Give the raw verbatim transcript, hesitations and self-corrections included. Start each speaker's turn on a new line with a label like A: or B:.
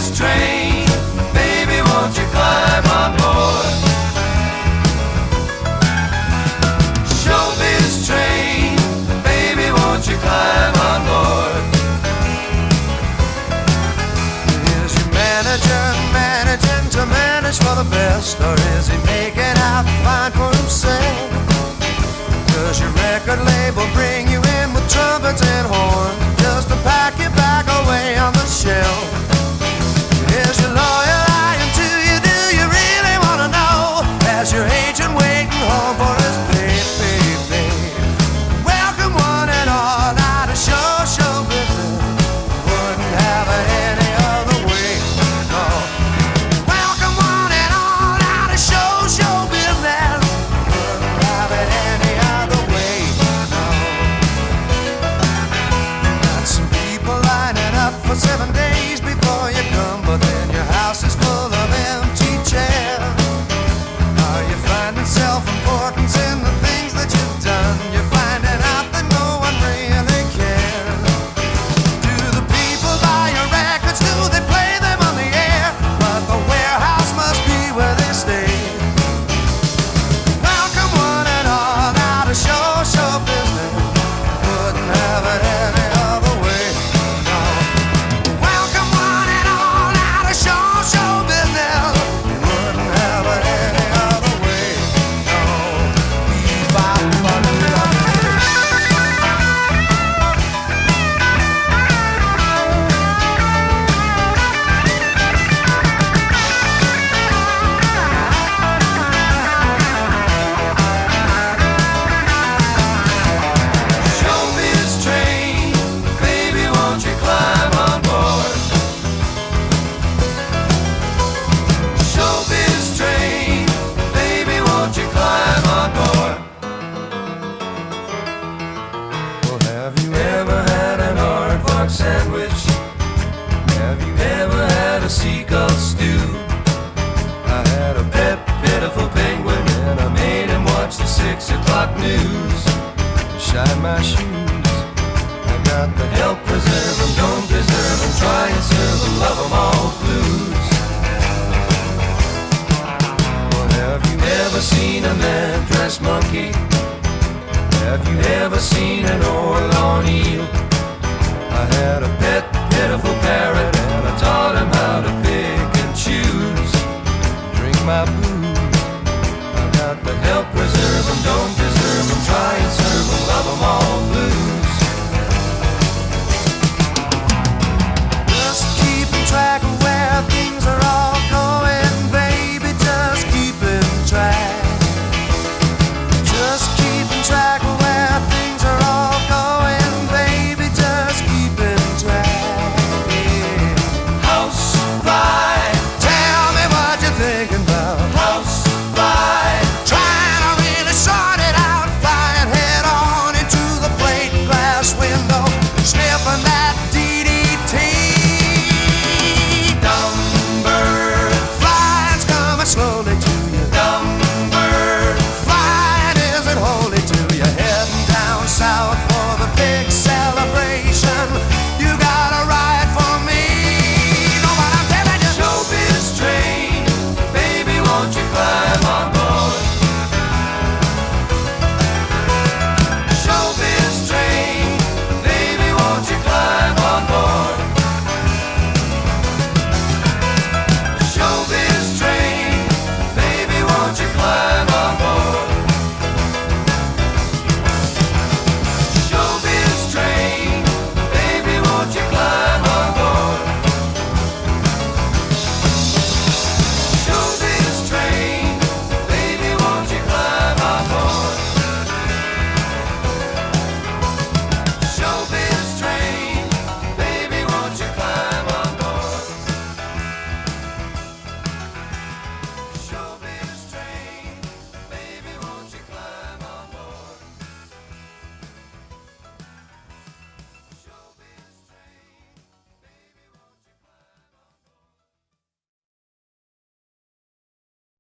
A: Showbiz train, baby, won't you climb on board? Showbiz train, baby, won't you climb on board? Is your manager managing to manage for the best, or is he making out fine for himself? Does your record label bring you in with trumpets and horns just to pack you back away on the shelf? Is your lawyer lying to you? Do you really want to know? As your agent waiting home for his pay, pay, pay. Welcome one and all out of show, show business. Wouldn't have it any other way, no. Welcome one and all out of show, show business. Wouldn't have it any other way, no. Got some people lining up for seven days before you come, but then your house is full of empty chairs. Are you finding self-importance in the things that you've done? You're finding out that no one really cares. Do the people buy your records? Do they play them on the air? But the warehouse must be where they stay. Welcome one and all out of show, show business. Wouldn't have it any other way, no. Welcome one and all out of show, show business. Wouldn't have it any other way, no. Showbiz train, baby, won't you climb on board? Showbiz train, baby, won't you climb on board? Well, have you ever had an aardvark sandwich? Have you ever had a seagull stew? I had a pet, pitiful penguin, and I made him watch the six o'clock news. Shine my shoes, I got the help, preserve 'em, don't deserve 'em, try and serve 'em, love 'em all blues. Well, have you ever seen a man-dressed monkey? Have you ever seen an orlon eel? I had a pet, pitiful parrot,